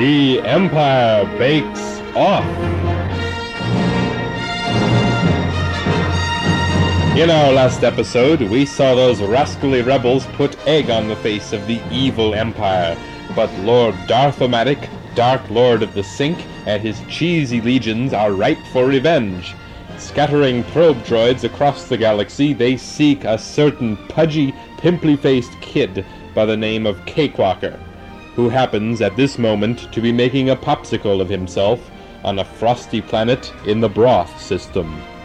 The Empire Bakes Off. In our last episode, we saw those rascally rebels put egg on the face of the evil Empire, but Lord Darth-O-Matic, Dark Lord of the Sink, and his cheesy legions are ripe for revenge. Scattering probe droids across the galaxy, they seek a certain pudgy, pimply-faced kid by the name of Cakewalker, who happens at this moment to be making a popsicle of himself on a frosty planet in the Broth system.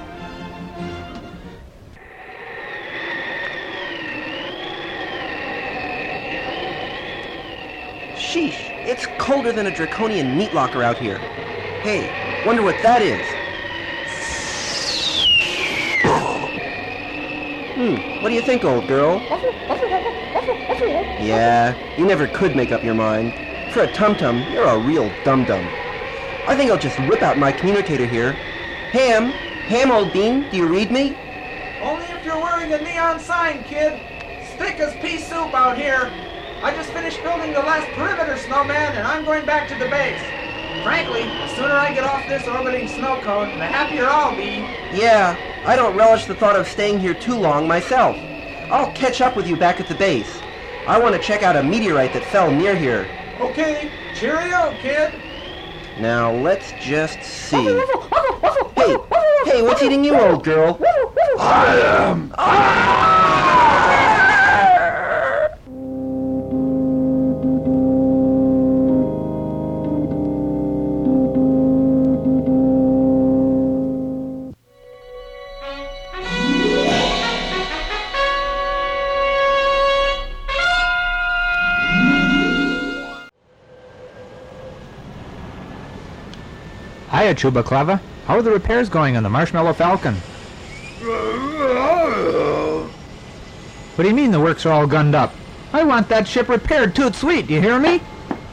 Sheesh, it's colder than a draconian meat locker out here. Hey, wonder what that is. What do you think, old girl? Yeah, you never could make up your mind. For a tum-tum, you're a real dum-dum. I think I'll just whip out my communicator here. Ham, old bean, do you read me? Only if you're wearing a neon sign, kid. Thick as pea soup out here. I just finished building the last perimeter snowman, and I'm going back to the base. Frankly, the sooner I get off this orbiting snow cone, the happier I'll be. Yeah, I don't relish the thought of staying here too long myself. I'll catch up with you back at the base. I want to check out a meteorite that fell near here. Okay, cheerio, kid. Now, let's just see. Hey, what's eating you, old girl? I am. Hiya, Chubaclava. How are the repairs going on the Marshmallow Falcon? What do you mean the works are all gunned up? I want that ship repaired toot sweet, you hear me?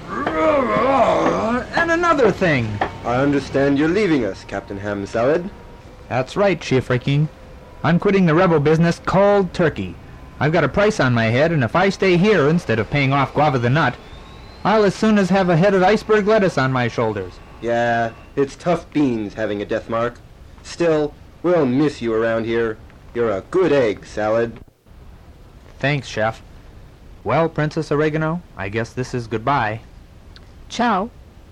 And another thing. I understand you're leaving us, Captain Ham Salad. That's right, Chiefriking. I'm quitting the rebel business cold turkey. I've got a price on my head, and if I stay here instead of paying off Guava the Nut, I'll as soon as have a head of iceberg lettuce on my shoulders. Yeah, it's tough beans having a death mark. Still, we'll miss you around here. You're a good egg, Salad. Thanks, Chef. Well, Princess Oregano, I guess this is goodbye. Ciao.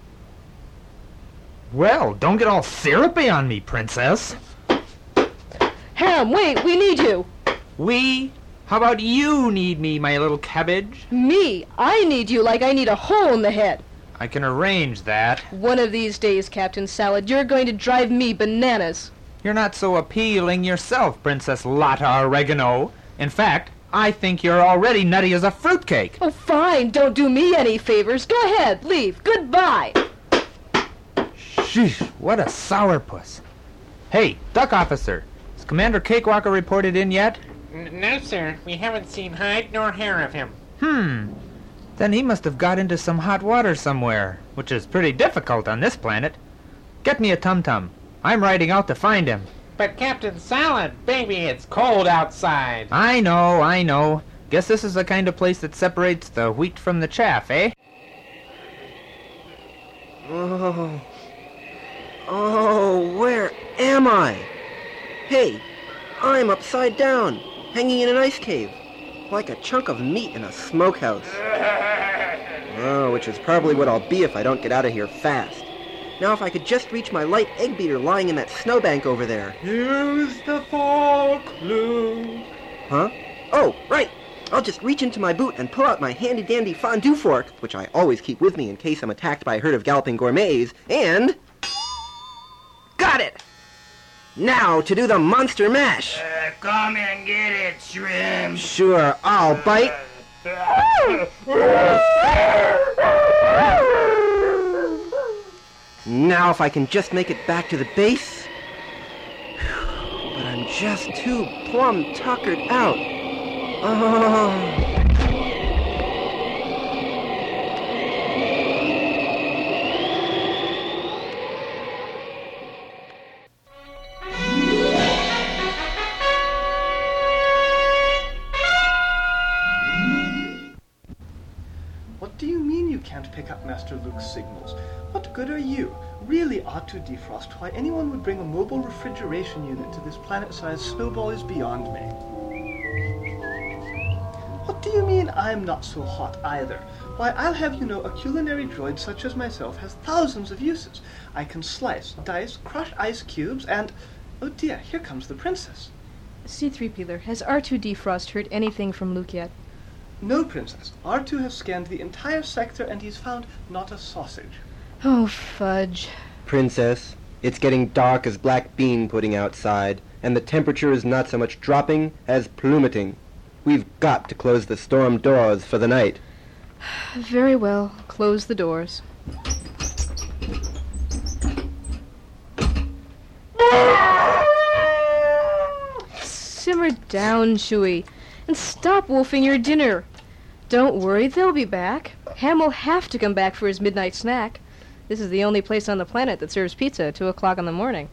Well, don't get all syrupy on me, Princess. Ham, wait, we need you. We? How about you need me, my little cabbage? Me? I need you like I need a hole in the head. I can arrange that. One of these days, Captain Salad, you're going to drive me bananas. You're not so appealing yourself, Princess Lotta Oregano. In fact, I think you're already nutty as a fruitcake. Oh, fine. Don't do me any favors. Go ahead. Leave. Goodbye. Sheesh, what a sourpuss. Hey, Duck Officer, has Commander Cakewalker reported in yet? No, sir. We haven't seen hide nor hair of him. Then he must have got into some hot water somewhere, which is pretty difficult on this planet. Get me a tum-tum. I'm riding out to find him. But Captain Salad, baby, it's cold outside. I know. Guess this is the kind of place that separates the wheat from the chaff, eh? Oh, where am I? Hey, I'm upside down, hanging in an ice cave, like a chunk of meat in a smokehouse. Oh, which is probably what I'll be if I don't get out of here fast. Now if I could just reach my light egg beater lying in that snowbank over there. Use the fork, Luke. Huh? Oh, right. I'll just reach into my boot and pull out my handy-dandy fondue fork, which I always keep with me in case I'm attacked by a herd of galloping gourmets, and... Got it! Now to do the monster mash. Come and get it, shrimp. Sure, I'll bite. Now if I can just make it back to the base. But I'm just too plumb tuckered out. Oh. can't pick up Master Luke's signals. What good are you? Really R2 Defrost, why anyone would bring a mobile refrigeration unit to this planet-sized snowball is beyond me. What do you mean I'm not so hot either? Why, I'll have you know a culinary droid such as myself has thousands of uses. I can slice, dice, crush ice cubes, and... Oh dear, here comes the princess. C-3PLer, has R2 Defrost heard anything from Luke yet? No, Princess. R2 has scanned the entire sector and he's found not a sausage. Oh, fudge. Princess, it's getting dark as black bean pudding outside, and the temperature is not so much dropping as plummeting. We've got to close the storm doors for the night. Very well. Close the doors. Simmer down, Chewie, and stop wolfing your dinner. Don't worry, they'll be back. Ham will have to come back for his midnight snack. This is the only place on the planet that serves pizza at 2 o'clock in the morning.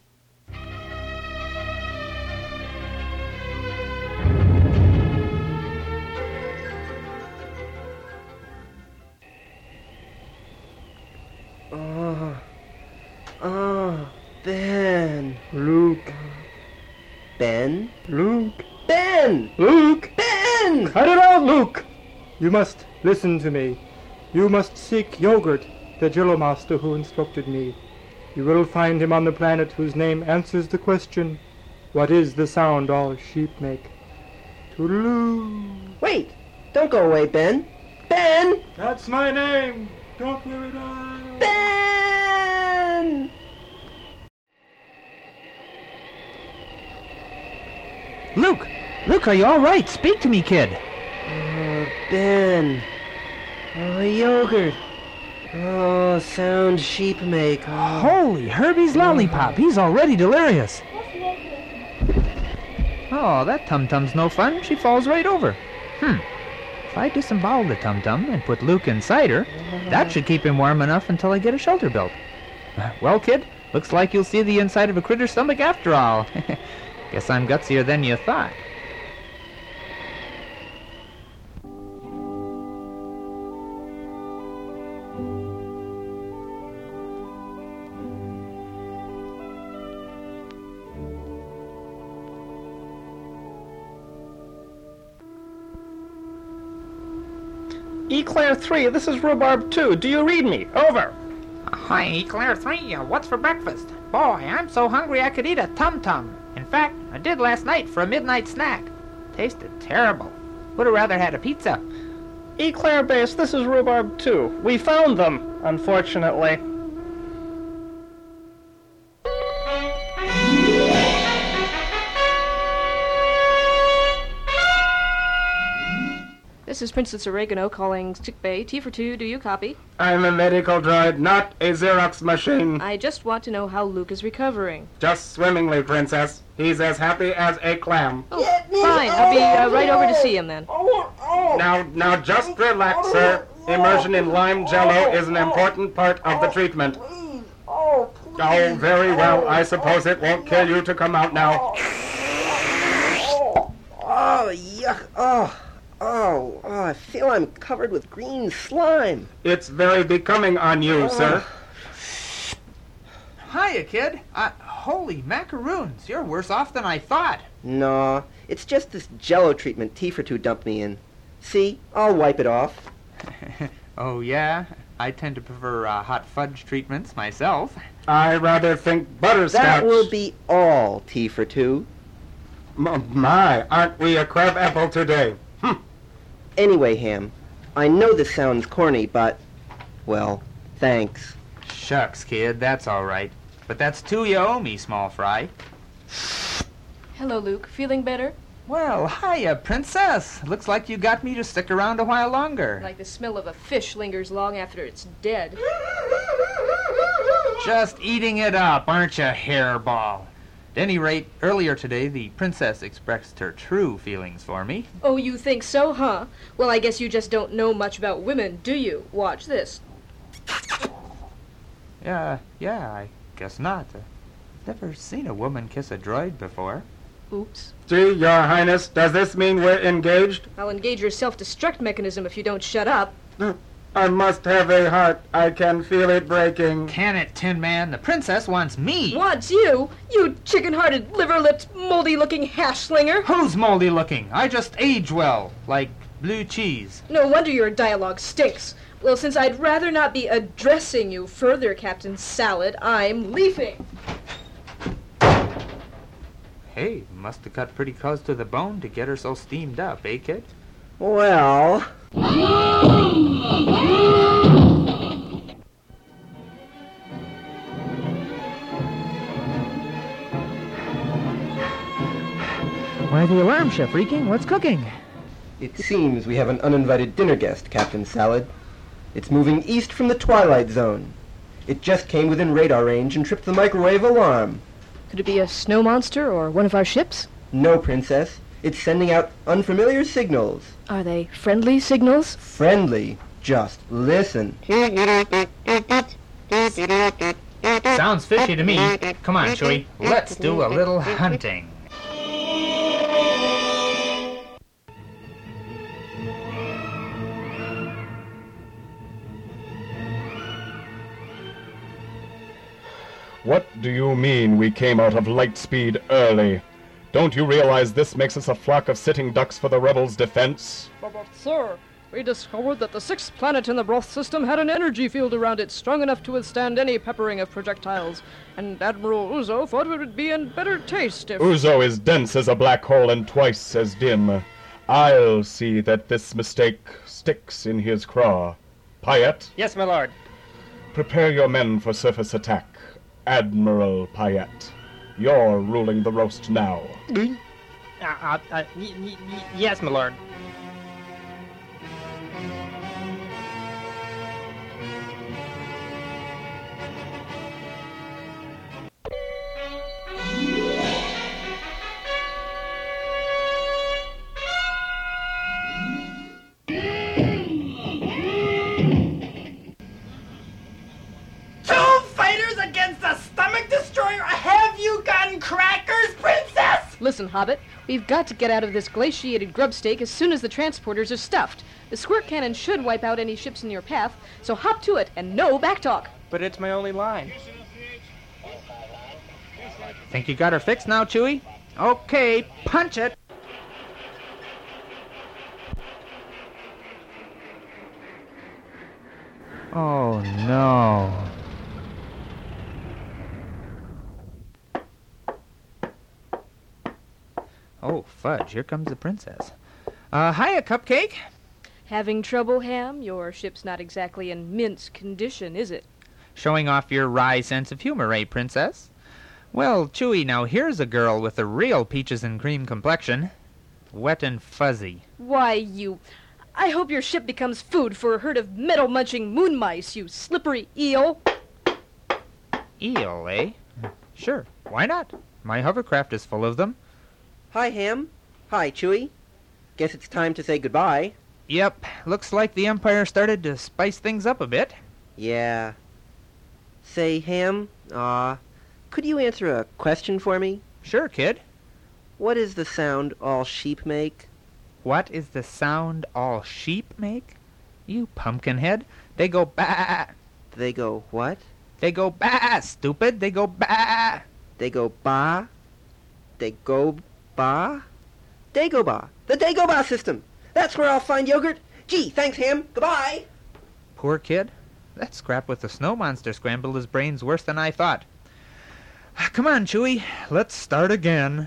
Ben. Luke. Ben? Luke. Ben! Luke! Ben! Cut it out, Luke! You must listen to me. You must seek Yogurt, the Jello Master who instructed me. You will find him on the planet whose name answers the question, what is the sound all sheep make? Toodaloo. Wait! Don't go away, Ben! Ben! That's my name! Don't wear it out! Ben! Luke! Luke, are you all right? Speak to me, kid. Ben. Oh, Yogurt. Oh, sound sheep make. Oh. Holy Herbie's lollipop. He's already delirious. Oh, that Tum-Tum's no fun. She falls right over. If I disembowel the Tum-Tum and put Luke inside her, that should keep him warm enough until I get a shelter built. Well, kid, looks like you'll see the inside of a critter's stomach after all. Guess I'm gutsier than you thought. Eclair 3, this is Rhubarb 2. Do you read me? Over. Hi, Eclair 3. What's for breakfast? Boy, I'm so hungry I could eat a Tum-Tum. In fact, I did last night for a midnight snack. Tasted terrible. Would have rather had a pizza. Eclair Base, this is Rhubarb 2. We found them, unfortunately. This is Princess Oregano calling Sick Bay. T for 2, do you copy? I'm a medical droid, not a Xerox machine. I just want to know how Luke is recovering. Just swimmingly, Princess. He's as happy as a clam. Oh, fine. I'll be right over to see him then. Now, just relax, sir. Immersion in lime jello is an important part of the treatment. Oh, very well. I suppose it won't kill you to come out now. Oh, yuck. Oh, I feel I'm covered with green slime. It's very becoming on you, sir. Hiya, kid. Holy macaroons. You're worse off than I thought. No, it's just this jello treatment T for 2 dumped me in. See, I'll wipe it off. Oh, yeah? I tend to prefer hot fudge treatments myself. I rather think butterscotch. That will be all, T for 2. My, aren't we a crab apple today? Anyway, Ham, I know this sounds corny, but, well, thanks. Shucks, kid, that's all right. But that's 2 you owe me, small fry. Hello, Luke. Feeling better? Well, hiya, princess. Looks like you got me to stick around a while longer. Like the smell of a fish lingers long after it's dead. Just eating it up, aren't you, hairball? At any rate, earlier today, the princess expressed her true feelings for me. Oh, you think so, huh? Well, I guess you just don't know much about women, do you? Watch this. Yeah, I guess not. Never seen a woman kiss a droid before. Oops. Gee, Your Highness, does this mean we're engaged? I'll engage your self-destruct mechanism if you don't shut up. I must have a heart. I can feel it breaking. Can it, Tin Man? The princess wants me. Wants you? You chicken-hearted, liver-lipped, moldy-looking hash-slinger. Who's moldy looking? I just age well, like blue cheese. No wonder your dialogue stinks. Well, since I'd rather not be addressing you further, Captain Salad, I'm leaving. Hey, must have cut pretty close to the bone to get her so steamed up, eh, kid? Well... Why the alarm, Chef Reeking? What's cooking? It seems we have an uninvited dinner guest, Captain Salad. It's moving east from the Twilight Zone. It just came within radar range and tripped the microwave alarm. Could it be a snow monster or one of our ships? No, Princess. It's sending out unfamiliar signals. Are they friendly signals? Friendly. Just listen. Sounds fishy to me. Come on, Chewie. Let's do a little hunting. What do you mean we came out of light speed early? Don't you realize this makes us a flock of sitting ducks for the rebels' defense? But, sir, we discovered that the sixth planet in the Broth system had an energy field around it strong enough to withstand any peppering of projectiles, and Admiral Uzo thought it would be in better taste if... Uzo is dense as a black hole and twice as dim. I'll see that this mistake sticks in his craw. Payet? Yes, my lord. Prepare your men for surface attack. Admiral Payet, you're ruling the roast now. Yes, my lord. Listen, Hobbit, we've got to get out of this glaciated grubstake as soon as the transporters are stuffed. The squirt cannon should wipe out any ships in your path, so hop to it and no backtalk. But it's my only line. Think you got her fixed now, Chewie? Okay, punch it! Oh, no. Oh, fudge, here comes the princess. Hiya, Cupcake. Having trouble, Ham? Your ship's not exactly in mint condition, is it? Showing off your wry sense of humor, eh, princess? Well, Chewie, now here's a girl with a real peaches and cream complexion. Wet and fuzzy. Why, I hope your ship becomes food for a herd of metal-munching moon mice, you slippery eel. Eel, eh? Sure, why not? My hovercraft is full of them. Hi, Ham. Hi, Chewie. Guess it's time to say goodbye. Yep, looks like the Empire started to spice things up a bit. Yeah. Say, Ham, could you answer a question for me? Sure, kid. What is the sound all sheep make? What is the sound all sheep make? You pumpkinhead. They go ba. They go what? They go ba, stupid. They go ba. They go ba? They go ba? Dagobah. The Dagobah system. That's where I'll find yogurt. Gee, thanks, Ham. Goodbye. Poor kid. That scrap with the snow monster scrambled his brains worse than I thought. Come on, Chewie. Let's start again.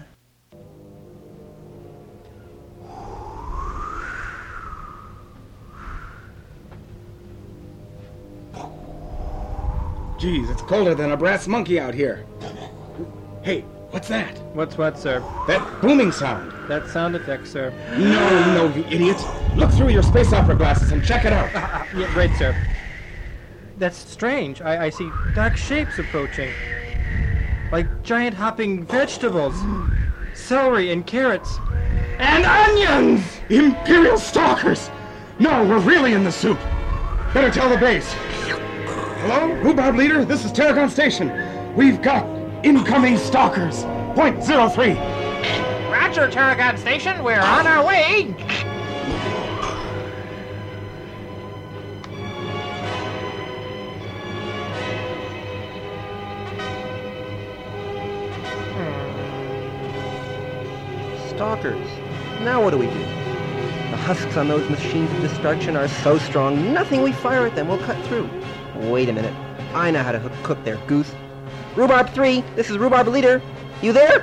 Geez, it's colder than a brass monkey out here. Hey, what's that? What's what, sir? That booming sound. That sound effect, sir. No, you idiot. Look through your space opera glasses and check it out. Yeah, right, sir. That's strange. I see dark shapes approaching. Like giant hopping vegetables. Celery and carrots. And onions! Imperial stalkers! No, we're really in the soup. Better tell the base. Hello? Rhubarb Leader, this is Tarragon Station. We've got incoming stalkers. Point 03. Roger, Tarragon Station. We're on our way. walkers. Now what do? The husks on those machines of destruction are so strong, nothing we fire at them will cut through. Wait a minute. I know how to cook their goose. Rhubarb 3, this is Rhubarb Leader. You there?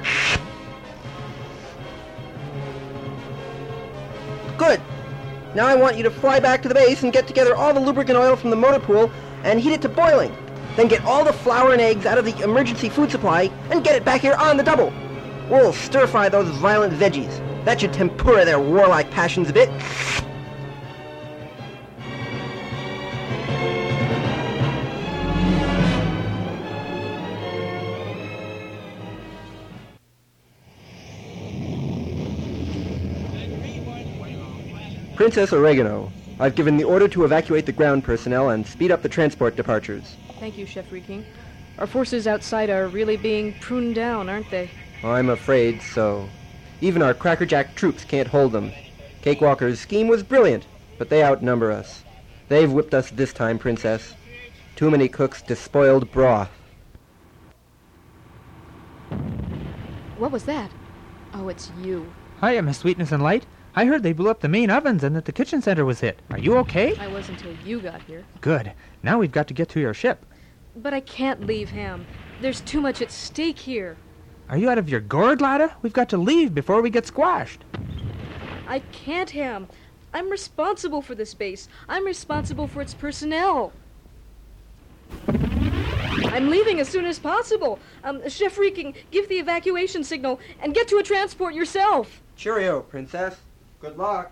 Good. Now I want you to fly back to the base and get together all the lubricant oil from the motor pool and heat it to boiling. Then get all the flour and eggs out of the emergency food supply and get it back here on the double. We'll stir-fry those violent veggies. That should tempura their warlike passions a bit. Princess Oregano, I've given the order to evacuate the ground personnel and speed up the transport departures. Thank you, Chef Reeking. Our forces outside are really being pruned down, aren't they? I'm afraid so. Even our crackerjack troops can't hold them. Cakewalker's scheme was brilliant, but they outnumber us. They've whipped us this time, Princess. Too many cooks despoiled broth. What was that? Oh, it's you. Hiya, Miss Sweetness and Light. I heard they blew up the main ovens and that the kitchen center was hit. Are you okay? I was until you got here. Good. Now we've got to get to your ship. But I can't leave, Ham. There's too much at stake here. Are you out of your gourd, Lotta? We've got to leave before we get squashed. I can't, Ham. I'm responsible for this base. I'm responsible for its personnel. I'm leaving as soon as possible. Chef Reeking, give the evacuation signal and get to a transport yourself. Cheerio, Princess. Good luck.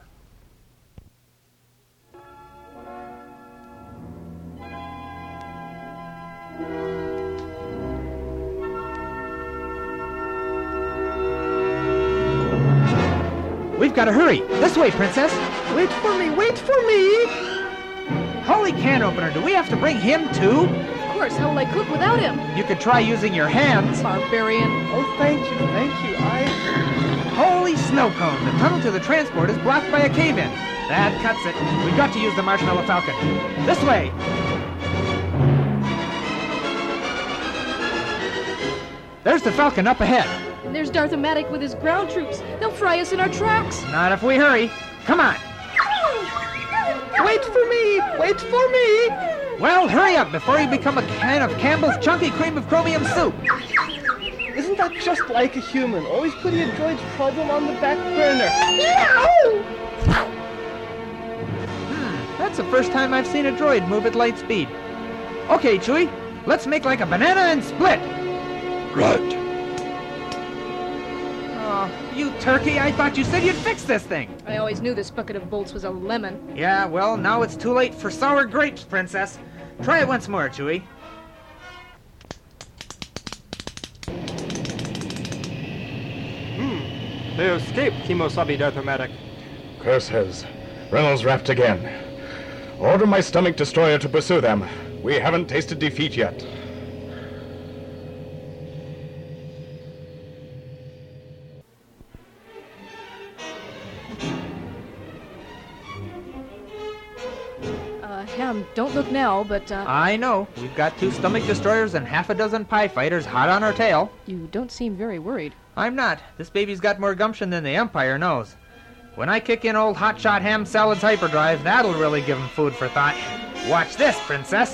We've got to hurry. This way, Princess. Wait for me, wait for me! Holy can opener, do we have to bring him too? Of course, how will I cook without him? You could try using your hands. Barbarian. Oh, thank you. Holy snow cone! The tunnel to the transport is blocked by a cave-in. That cuts it. We've got to use the Marshmallow Falcon. This way! There's the Falcon up ahead. And there's Darth-O-Matic with his ground troops. They'll fry us in our tracks. Not if we hurry. Come on. Wait for me! Wait for me! Well, hurry up before you become a can of Campbell's Chunky Cream of Chromium soup. Isn't that just like a human? Always putting a droid's problem on the back burner. That's the first time I've seen a droid move at light speed. Okay, Chewie, let's make like a banana and split. Right. Oh, you turkey, I thought you said you'd fix this thing. I always knew this bucket of bolts was a lemon. Yeah, well, now it's too late for sour grapes, Princess. Try it once more, Chewie. They escaped Kimosabi Darth-O-Matic. Curses. Reynolds raft again. Order my stomach destroyer to pursue them. We haven't tasted defeat yet. Ham, don't look now, but, I know. We've got 2 stomach destroyers and half a dozen pie fighters hot on our tail. You don't seem very worried. I'm not. This baby's got more gumption than the Empire knows. When I kick in old Hotshot Ham Salad's hyperdrive, that'll really give him food for thought. Watch this, Princess.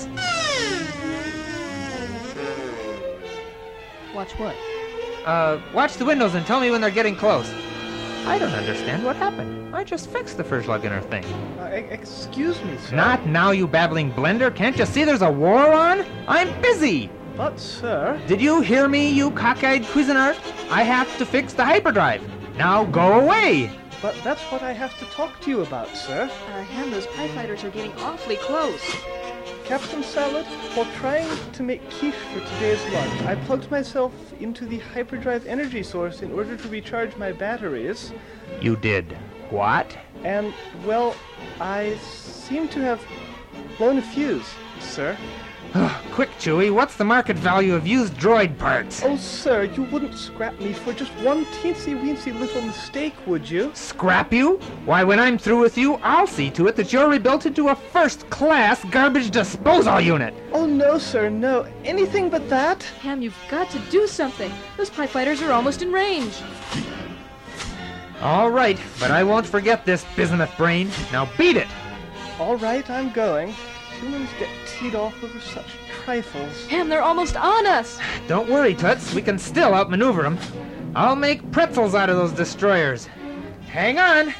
Watch what? Watch the windows and tell me when they're getting close. I don't understand what happened. I just fixed the Furschluggener thing. Excuse me, sir. Not now, you babbling blender. Can't you see there's a war on? I'm busy. But, sir... Did you hear me, you cockeyed Cuisinart? I have to fix the hyperdrive. Now go away. But that's what I have to talk to you about, sir. Ham, those pie fighters are getting awfully close. Captain Salad, while trying to make quiche for today's lunch, I plugged myself into the hyperdrive energy source in order to recharge my batteries. You did what? And, well, I seem to have blown a fuse, sir. Quick, Chewie, what's the market value of used droid parts? Oh, sir, you wouldn't scrap me for just one teensy-weensy little mistake, would you? Scrap you? Why, when I'm through with you, I'll see to it that you're rebuilt into a first-class garbage disposal unit. Oh, no, sir, no. Anything but that. Ham, you've got to do something. Those pie fighters are almost in range. All right, but I won't forget this, bismuth brain. Now beat it! All right, I'm going. Humans get teed off over such trifles. Ham, they're almost on us! Don't worry, Toots. We can still outmaneuver them. I'll make pretzels out of those destroyers. Hang on!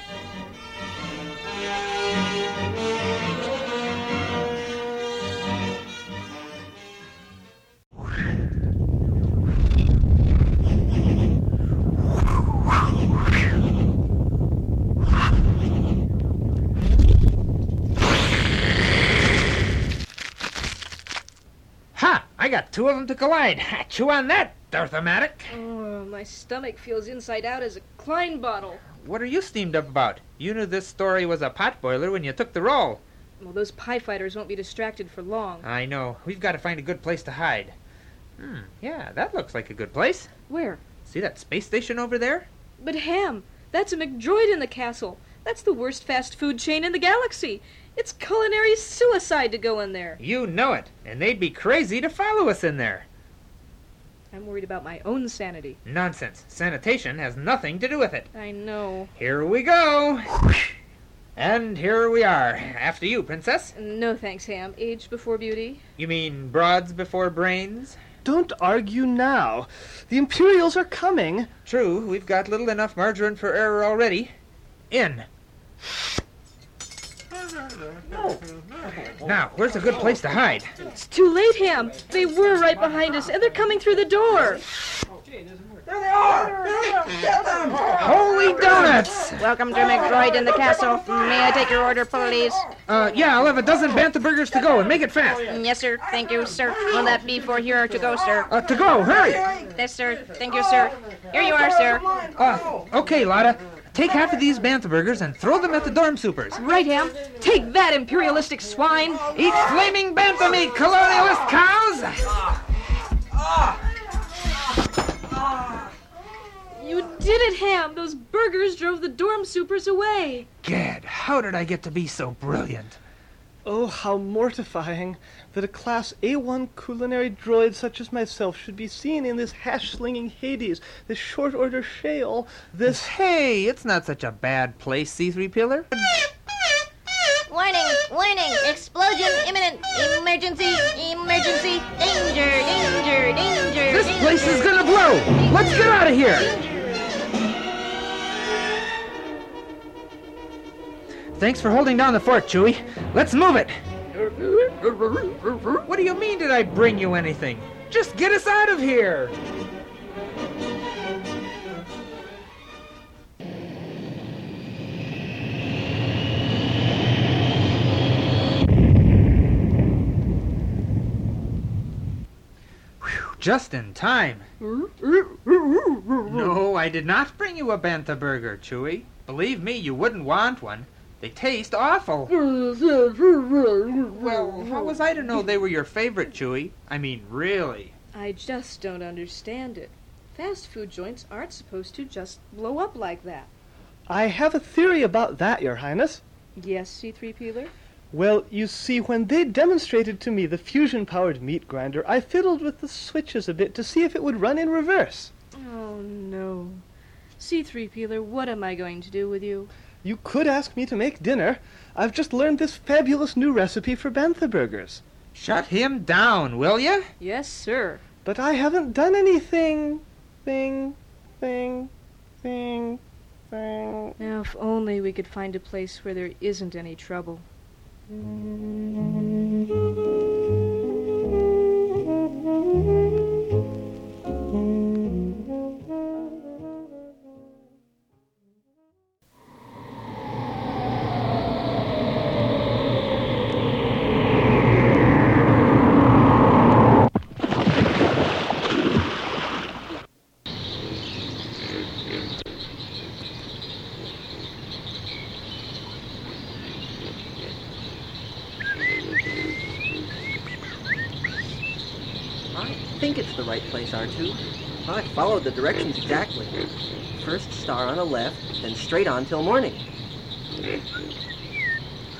Ha! I got two of them to collide. Chew on that, Darth-O-Matic. Oh, my stomach feels inside out as a Klein bottle. What are you steamed up about? You knew this story was a potboiler when you took the role. Well, those pie fighters won't be distracted for long. I know. We've got to find a good place to hide. Yeah, that looks like a good place. Where? See that space station over there? But Ham, that's a McDroid in the castle. That's the worst fast food chain in the galaxy. It's culinary suicide to go in there. You know it, and they'd be crazy to follow us in there. I'm worried about my own sanity. Nonsense. Sanitation has nothing to do with it. I know. Here we go. And here we are. After you, Princess. No thanks, Ham. Age before beauty. You mean broads before brains? Don't argue now. The Imperials are coming. True, we've got little enough margarine for error already. In. Now, where's a good place to hide? It's too late, Ham. They were right behind us, and they're coming through the door. There they are! Get them! Holy donuts! Welcome to McDroid in the castle. May I take your order, please? Yeah, I'll have a dozen Bantha burgers to go, and make it fast. Yes, sir. Thank you, sir. Will that be for here or to go, sir? To go, hurry! Yes, sir. Thank you, sir. Here you are, sir. Okay, Lotta. Take half of these Bantha burgers and throw them at the dorm supers. Right, Ham. Take that, imperialistic swine. Eat flaming Bantha meat, colonialist cows! You did it, Ham. Those burgers drove the dorm supers away. Gad, how did I get to be so brilliant? Oh, how mortifying that a Class A1 culinary droid such as myself should be seen in this hash-slinging Hades, this short-order shale, this... Hey, it's not such a bad place, C-3PILLR. Warning! Warning! Explosion imminent! Emergency! Emergency! Danger! Danger! Danger! This place is gonna blow! Let's get out of here! Thanks for holding down the fort, Chewie. Let's move it! What do you mean, did I bring you anything? Just get us out of here! Just in time. No, I did not bring you a Bantha burger, Chewie. Believe me, you wouldn't want one. They taste awful. Well, how was I to know they were your favorite, Chewie? I mean, really. I just don't understand it. Fast food joints aren't supposed to just blow up like that. I have a theory about that, Your Highness. Yes, C-3PILLR? Well, you see, when they demonstrated to me the fusion-powered meat grinder, I fiddled with the switches a bit to see if it would run in reverse. Oh, no. C-3PILLR, what am I going to do with you? You could ask me to make dinner. I've just learned this fabulous new recipe for Bantha burgers. Shut him down, will ya? Yes, sir. But I haven't done anything. Thing. Now, if only we could find a place where there isn't any trouble. I think it's the right place, R2. I followed the directions exactly. First star on the left, then straight on till morning.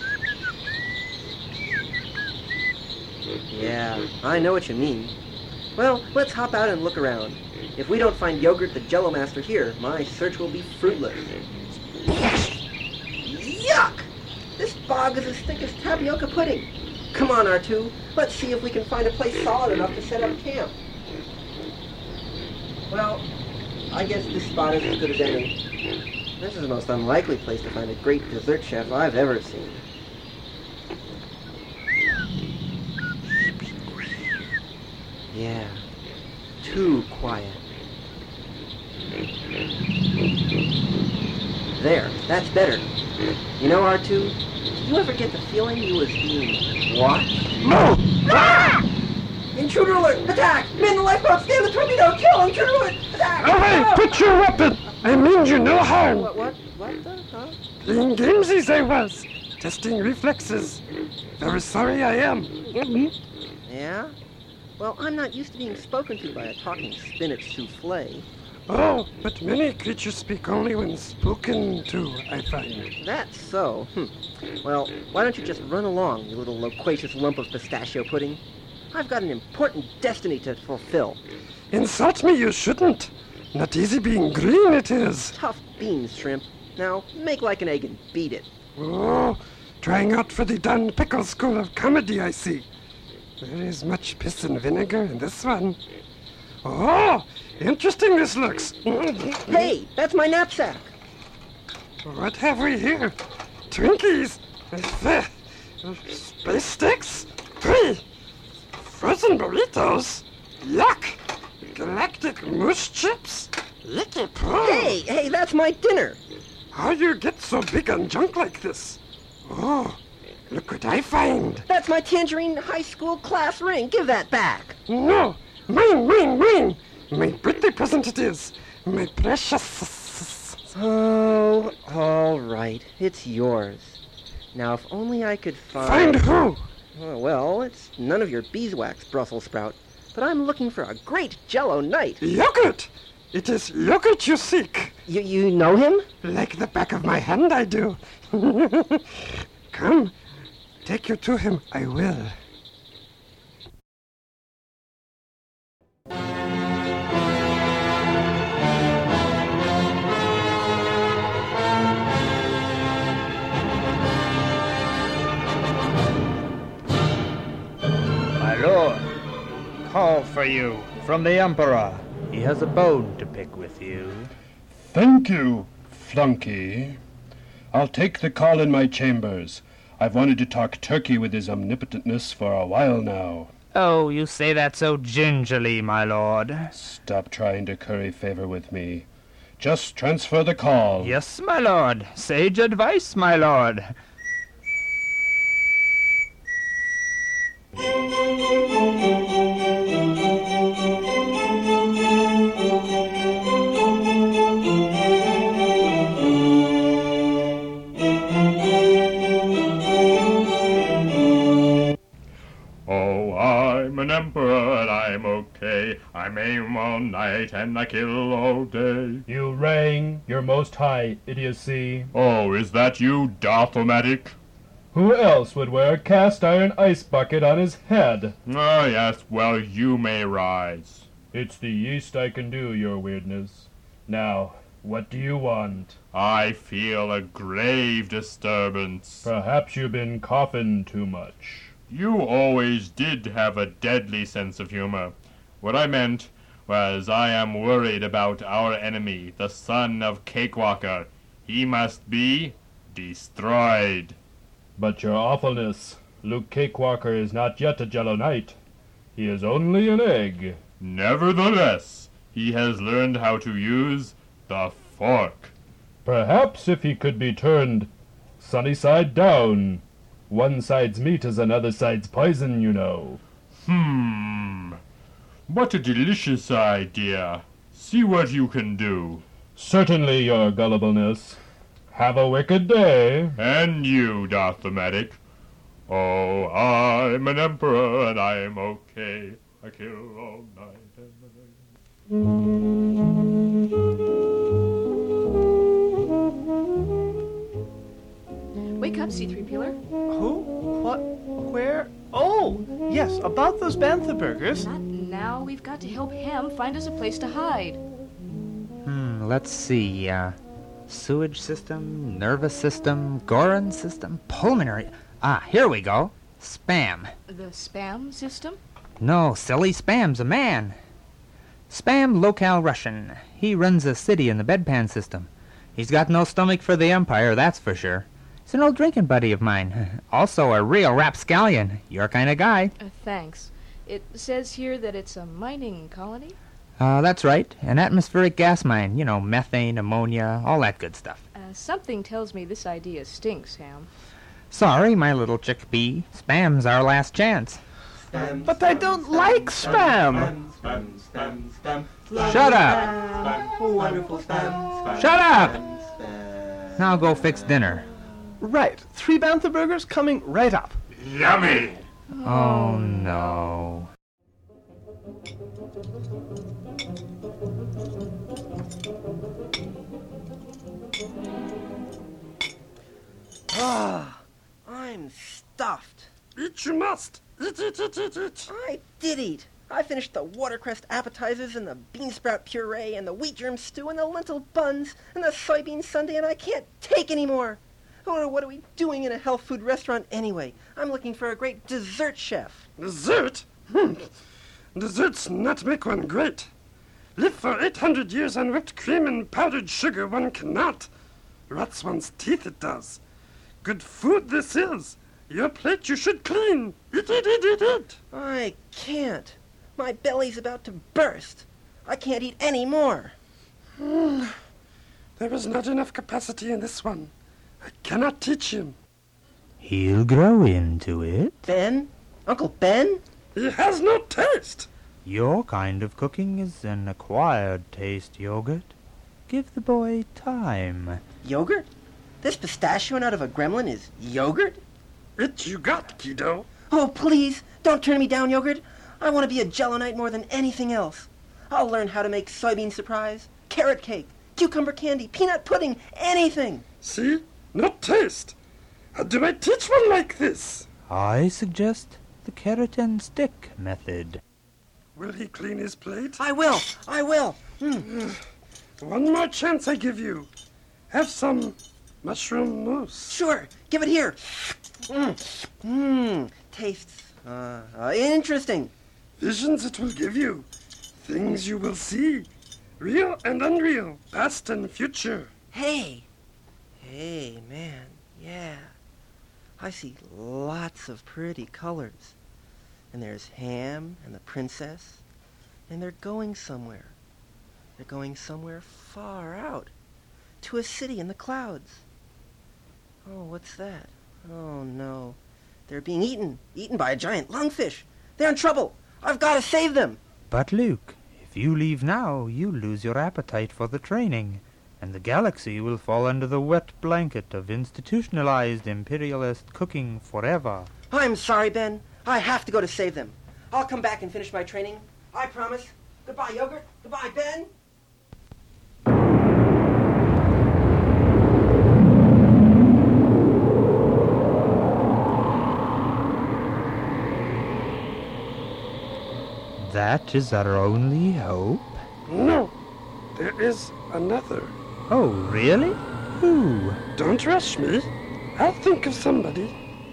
Yeah, I know what you mean. Well, let's hop out and look around. If we don't find Yogurt the Jello Master here, my search will be fruitless. Yuck! This bog is as thick as tapioca pudding. Come on, R2. Let's see if we can find a place solid enough to set up camp. Well, I guess this spot is as good as any. This is the most unlikely place to find a great dessert chef I've ever seen. Yeah, too quiet. There, that's better. You know, R2, did you ever get the feeling you was being watched? Move! Ah! Intruder alert! Attack! Men in the lifeboat! Scan the torpedo! Kill! Intruder alert! Attack! Away! Put your weapon! I mean you no harm! What the? Huh? Playing gamesies I was. Testing reflexes. Very sorry I am. Yeah? Well, I'm not used to being spoken to by a talking spinach souffle. Oh, but many creatures speak only when spoken to, I find. That's so. Well, why don't you just run along, you little loquacious lump of pistachio pudding? I've got an important destiny to fulfill. Insult me you shouldn't. Not easy being green it is. Tough beans, shrimp. Now, make like an egg and beat it. Oh, trying out for the Don Pickle School of Comedy, I see. There is much piss and vinegar in this one. Oh, interesting this looks. Hey, that's my knapsack. What have we here? Twinkies? Space sticks? Frozen burritos? Yuck! Galactic moose chips? Yicky poo! Hey, that's my dinner. How you get so big on junk like this? Oh, look what I find. That's my Tangerine High School class ring. Give that back. No, mine. My birthday present it is. My precious. Oh, all right. It's yours. Now, if only I could find... Find who? Oh, well, it's none of your beeswax, Brussels sprout. But I'm looking for a great Jello knight. Yogurt! It is Yogurt you seek. You know him? Like the back of my hand, I do. Come, take you to him, I will. My lord, call for you from the Emperor. He has a bone to pick with you. Thank you, flunky. I'll take the call in my chambers. I've wanted to talk turkey with his omnipotentness for a while now. Oh, you say that so gingerly, my lord. Stop trying to curry favor with me. Just transfer the call. Yes, my lord. Sage advice, my lord. Oh, I'm an emperor and I'm okay. I aim all night and I kill all day. You rang your most high idiocy. Oh, is that you, Darth-O-Matic? Who else would wear a cast-iron ice bucket on his head? Ah, yes, well, you may rise. It's the least I can do, your weirdness. Now, what do you want? I feel a grave disturbance. Perhaps you've been coughing too much. You always did have a deadly sense of humor. What I meant was I am worried about our enemy, the son of Cakewalker. He must be destroyed. But your awfulness, Luke Cakewalker is not yet a Jello Knight. He is only an egg. Nevertheless, he has learned how to use the fork. Perhaps if he could be turned sunny side down. One side's meat is another side's poison, you know. What a delicious idea. See what you can do. Certainly, your gullibleness. Have a wicked day. And you, Darth-O-Matic. Oh, I'm an emperor and I'm okay. I kill all night Wake up, C-3PLer. Who? What? Where? Oh, yes, about those Bantha burgers. Not And now we've got to help Ham find us a place to hide. Let's see. Sewage system, nervous system, Gorin system, pulmonary. Here we go. Spam. The spam system? No, silly, Spam's a man. Spam Local Russian. He runs a city in the bedpan system. He's got no stomach for the Empire, that's for sure. He's an old drinking buddy of mine. Also a real rapscallion. Your kind of guy. Thanks. It says here that it's a mining colony? That's right. An atmospheric gas mine. You know, methane, ammonia, all that good stuff. Something tells me this idea stinks, Ham. Sorry, my little chickpea. Spam's our last chance. But I don't like spam. Shut up! Wonderful spam. Shut up! Now go fix dinner. Right. 3 Bantha burgers coming right up. Yummy! Oh, no. I'm stuffed. Eat you must. Eat. I did eat. I finished the watercress appetizers and the bean sprout puree and the wheat germ stew and the lentil buns and the soybean sundae, and I can't take any more. What are we doing in a health food restaurant anyway? I'm looking for a great dessert chef. Dessert? Desserts not make one great. Live for 800 years on whipped cream and powdered sugar one cannot. Rots one's teeth it does. Good food this is. Your plate you should clean. Eat. I can't. My belly's about to burst. I can't eat any more. There is not enough capacity in this one. I cannot teach him. He'll grow into it. Ben? Uncle Ben? He has no taste. Your kind of cooking is an acquired taste, Yogurt. Give the boy time. Yogurt? This pistachio out of a gremlin is yogurt? It you got, kiddo. Oh, please, don't turn me down, Yogurt. I want to be a Jello-Knight more than anything else. I'll learn how to make soybean surprise, carrot cake, cucumber candy, peanut pudding, anything. See? No taste. How do I teach one like this? I suggest the carrot and stick method. Will he clean his plate? I will. One more chance I give you. Have some mushroom mousse. Sure, give it here. Tastes, interesting. Visions it will give you. Things you will see. Real and unreal. Past and future. Hey, man, yeah. I see lots of pretty colors. And there's Ham and the princess. And they're going somewhere. They're going somewhere far out. To a city in the clouds. Oh, what's that? Oh, no. They're being eaten. Eaten by a giant lungfish. They're in trouble. I've got to save them. But, Luke, if you leave now, you lose your appetite for the training, and the galaxy will fall under the wet blanket of institutionalized imperialist cooking forever. I'm sorry, Ben. I have to go to save them. I'll come back and finish my training. I promise. Goodbye, Yogurt. Goodbye, Ben. That is our only hope? No, there is another. Oh, really? Who? Don't rush me. I'll think of somebody.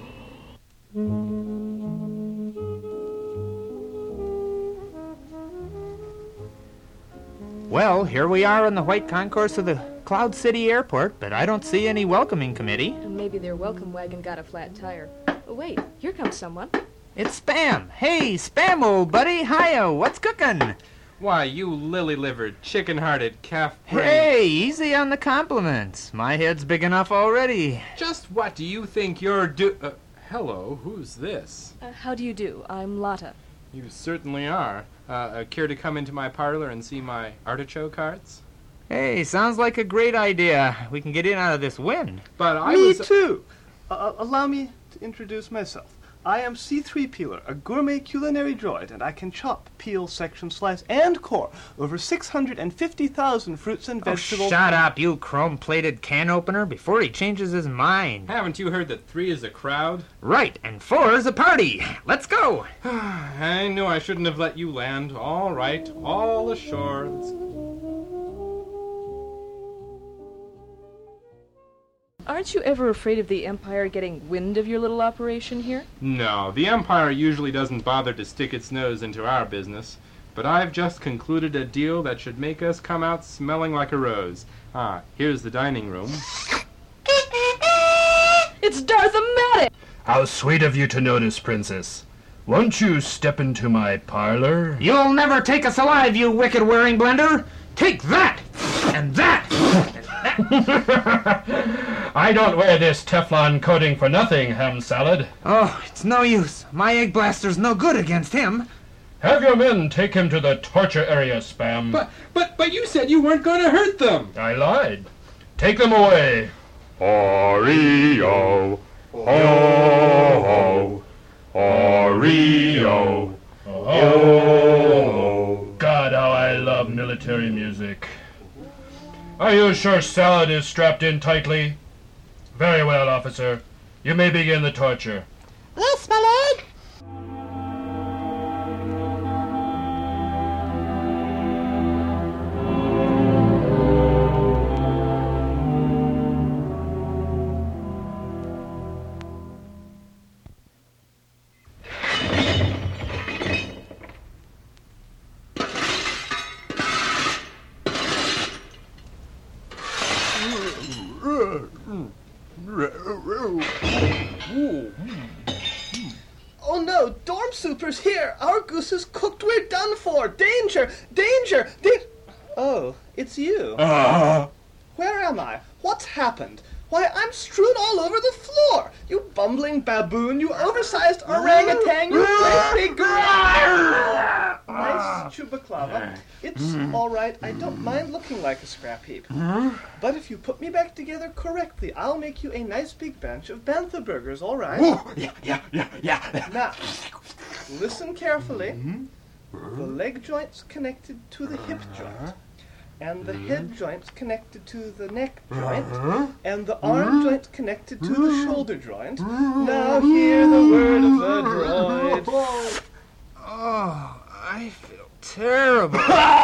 Well, here we are in the white concourse of the Cloud City Airport, but I don't see any welcoming committee. Maybe their welcome wagon got a flat tire. Oh, wait, here comes someone. It's Spam. Hey, Spam, old buddy. Hiya, what's cooking? Why, you lily-livered, chicken-hearted, calf-brained... Hey, easy on the compliments. My head's big enough already. Just what do you think you're hello, who's this? How do you do? I'm Lotta. You certainly are. Care to come into my parlor and see my artichoke hearts? Hey, sounds like a great idea. We can get in out of this wind. But Me too. Allow me to introduce myself. I am C3 Peeler, a gourmet culinary droid, and I can chop, peel, section, slice, and core over 650,000 fruits and vegetables. Shut up, you chrome-plated can opener, before he changes his mind. Haven't you heard that 3 is a crowd? Right, and 4 is a party. Let's go. I knew I shouldn't have let you land. All right, all ashore. Aren't you ever afraid of the Empire getting wind of your little operation here? No, the Empire usually doesn't bother to stick its nose into our business. But I've just concluded a deal that should make us come out smelling like a rose. Ah, here's the dining room. It's Darth-O-Matic! How sweet of you to notice, Princess. Won't you step into my parlor? You'll never take us alive, you wicked whirring blender! Take that! And that! I don't wear this Teflon coating for nothing, ham salad. Oh, it's no use. My egg blaster's no good against him. Have your men take him to the torture area, Spam. But you said you weren't going to hurt them. I lied. Take them away. Oreo. Ho, ho. Oreo. Oh. God, how I love military music. Are you sure Salad is strapped in tightly? Very well, officer. You may begin the torture. Yes, my lord. Oh no, Dorm Super's here! Our goose is cooked, we're done for! Danger! Danger! Oh, it's you. Where am I? What's happened? Why, I'm strewn all over the floor! You bumbling baboon, you oversized orangutan, you great big... Nice chubaclava. It's all right, I don't mind looking like a scrap heap. But if you put me back together correctly, I'll make you a nice big bench of bantha burgers, all right? Yeah. Now, listen carefully. The leg joint's connected to the hip joint, and the head joint's connected to the neck joint, and the arm joint's connected to the shoulder joint. Now hear the word of the droid. Oh, I feel terrible.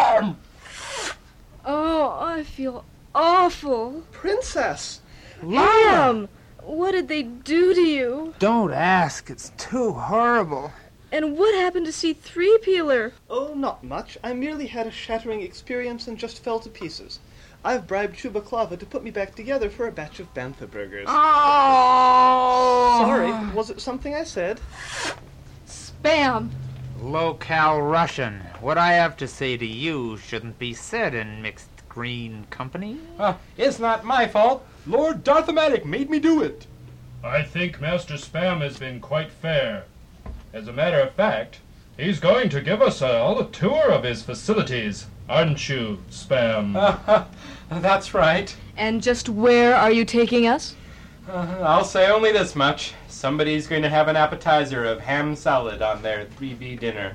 Oh, I feel awful. Princess! Ham! What did they do to you? Don't ask. It's too horrible. And what happened to C3 Peeler? Oh, not much. I merely had a shattering experience and just fell to pieces. I've bribed Chubaclava to put me back together for a batch of bantha burgers. Oh! Sorry, was it something I said? Spam! Low-cal Russian. What I have to say to you shouldn't be said in mixed green company. It's not my fault. Lord Darth-O-Matic made me do it. I think Master Spam has been quite fair. As a matter of fact, he's going to give us all a tour of his facilities. Aren't you, Spam? That's right. And just where are you taking us? I'll say only this much. Somebody's going to have an appetizer of ham salad on their 3B dinner.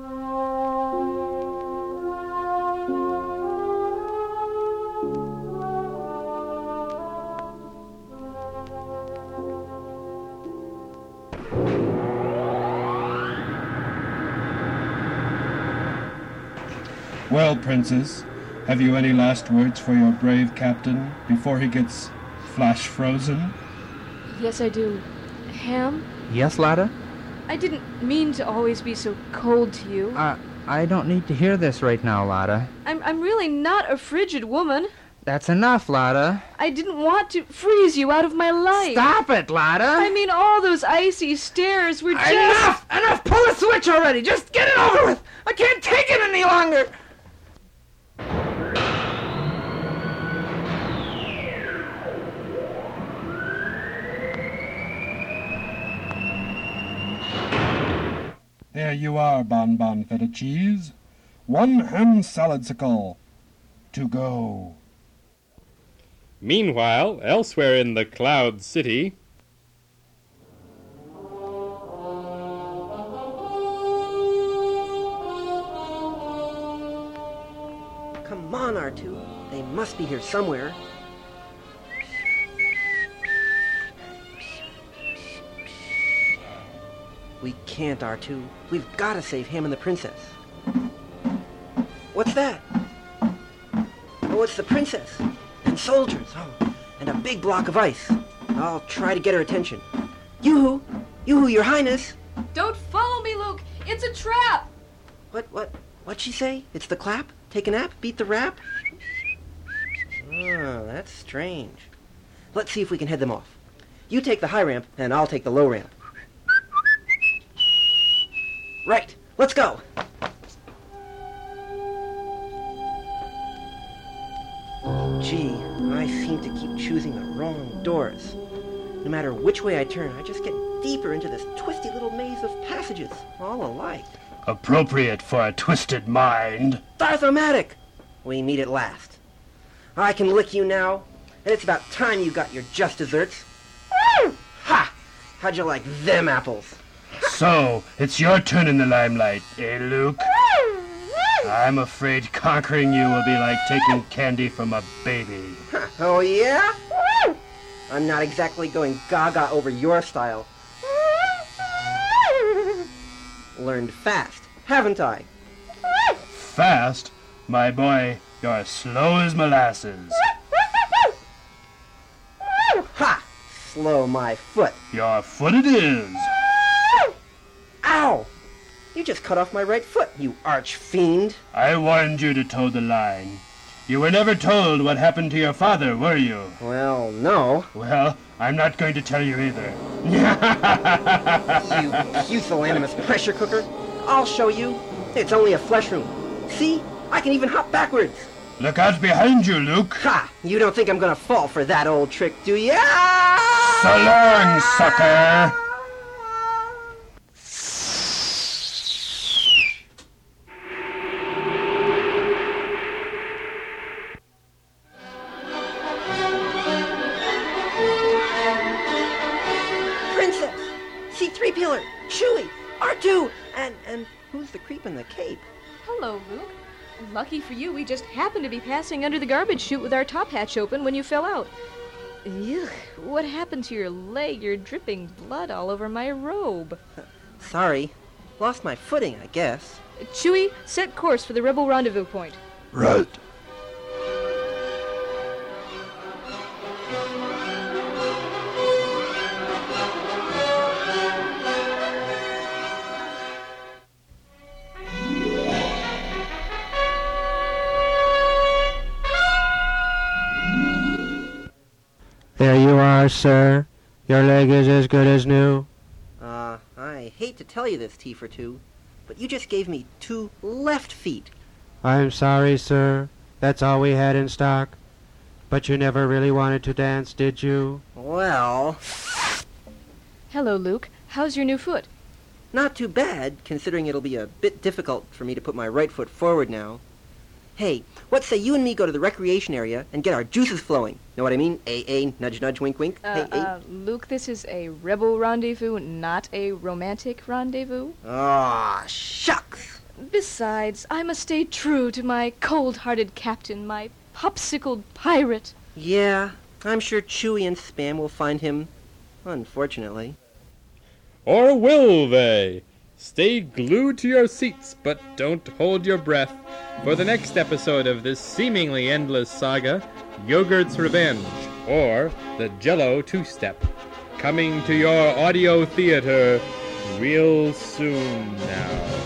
Well, Princess, have you any last words for your brave captain before he gets flash frozen? Yes, I do. Ham? Yes, Lada? I didn't mean to always be so cold to you. I don't need to hear this right now, Lada. I'm really not a frigid woman. That's enough, Lada. I didn't want to freeze you out of my life. Stop it, Lada. I mean, all those icy stares were just... Enough! Pull the switch already! Just get it over with! I can't take it any longer! There you are, Bon Feta Cheese. 1 ham salad-sicle. To go. Meanwhile, elsewhere in the Cloud City... on, R2. They must be here somewhere. We can't, R2. We've got to save Ham and the princess. What's that? Oh, it's the princess. And soldiers. Oh, and a big block of ice. I'll try to get her attention. Yoo-hoo! Yoo-hoo, your highness! Don't follow me, Luke! It's a trap! What'd she say? It's the clap? Take a nap? Beat the rap? Oh, that's strange. Let's see if we can head them off. You take the high ramp, and I'll take the low ramp. Right, let's go! Gee, I seem to keep choosing the wrong doors. No matter which way I turn, I just get deeper into this twisty little maze of passages, all alike. Appropriate for a twisted mind. Darth-O-Matic! We meet at last. I can lick you now, and it's about time you got your just desserts. Ha! How'd you like them apples? So, it's your turn in the limelight, eh, Luke? I'm afraid conquering you will be like taking candy from a baby. Oh, yeah? I'm not exactly going gaga over your style. Learned fast, haven't I? Fast? My boy, you're slow as molasses. Ha! Slow my foot. Your foot it is. Ow! You just cut off my right foot, you arch-fiend. I warned you to toe the line. You were never told what happened to your father, were you? Well, no. Well, I'm not going to tell you either. You pusillanimous pressure cooker. I'll show you. It's only a flesh wound. See? I can even hop backwards. Look out behind you, Luke. Ha! You don't think I'm gonna fall for that old trick, do ya? So long, sucker! Princess! C-3PO! Chewie! R2! And who's the creep in the cape? Hello, Luke. Lucky for you, we just happened to be passing under the garbage chute with our top hatch open when you fell out. Ew, what happened to your leg? You're dripping blood all over my robe. Sorry. Lost my footing, I guess. Chewie, set course for the Rebel rendezvous point. Right. There you are, sir. Your leg is as good as new. I hate to tell you this, T-for-2, but you just gave me 2 left feet. I'm sorry, sir. That's all we had in stock. But you never really wanted to dance, did you? Well... Hello, Luke. How's your new foot? Not too bad, considering it'll be a bit difficult for me to put my right foot forward now. Hey, what say you and me go to the recreation area and get our juices flowing? Know what I mean? Nudge, nudge, wink, wink. Luke, this is a rebel rendezvous, not a romantic rendezvous. Aw, shucks! Besides, I must stay true to my cold-hearted captain, my popsicled pirate. Yeah, I'm sure Chewie and Spam will find him, unfortunately. Or will they? Stay glued to your seats, but don't hold your breath for the next episode of this seemingly endless saga, Yogurt's Revenge, or the Jell-O Two-Step, coming to your audio theater real soon now.